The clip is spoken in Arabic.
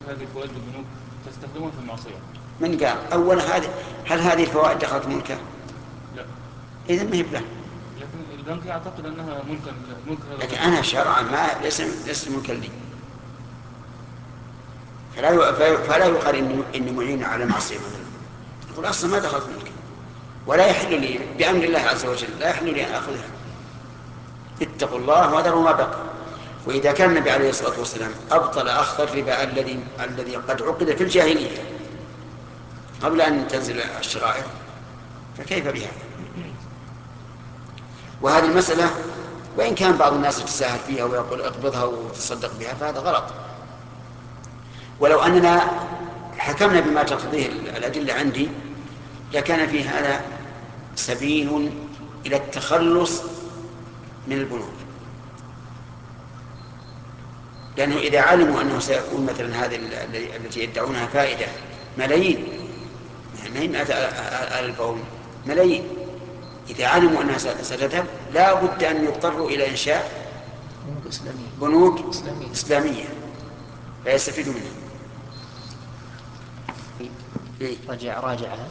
هذه الفوائد البنوك تستخدمها في المعصية. من قال أولا هل هذه الفوائد دخلت ملكه؟ لا. إذن ما هي بله. لكن البنك يعتقد أنها ملك هذا لكن الرجل. أنا شرعا ما ليس ملكا لي، فلا يقال إني معين على معصية مثلا. يقول أصلا ما دخلت ملكه ولا يحل لي بأمر الله عز وجل، لا يحل لي أن أخذها. اتقوا الله وذروا ما بقى. وإذا كان النبي عليه الصلاة والسلام أبطل أخذ الربا الذي قد عقد في الجاهلية قبل أن تنزل الشرائع، فكيف بها؟ وهذه المسألة وإن كان بعض الناس يتساهل فيها ويقول اقبضها وتصدق بها فهذا غلط. ولو أننا حكمنا بما تقتضيه الأدلة عندي لكان في هذا سبيل إلى التخلص من البنوك، لأنه إذا علموا أنه سيكون مثلا هذه التي يدعونها فائدة ملايين، ما هي مئة ألف أو ملايين، إذا علموا أنها ستذهب لا بد أن يضطروا إلى إنشاء بنوك إسلامية. بنوك إسلامية. إسلامية فيستفيدوا منها. رجع راجعها.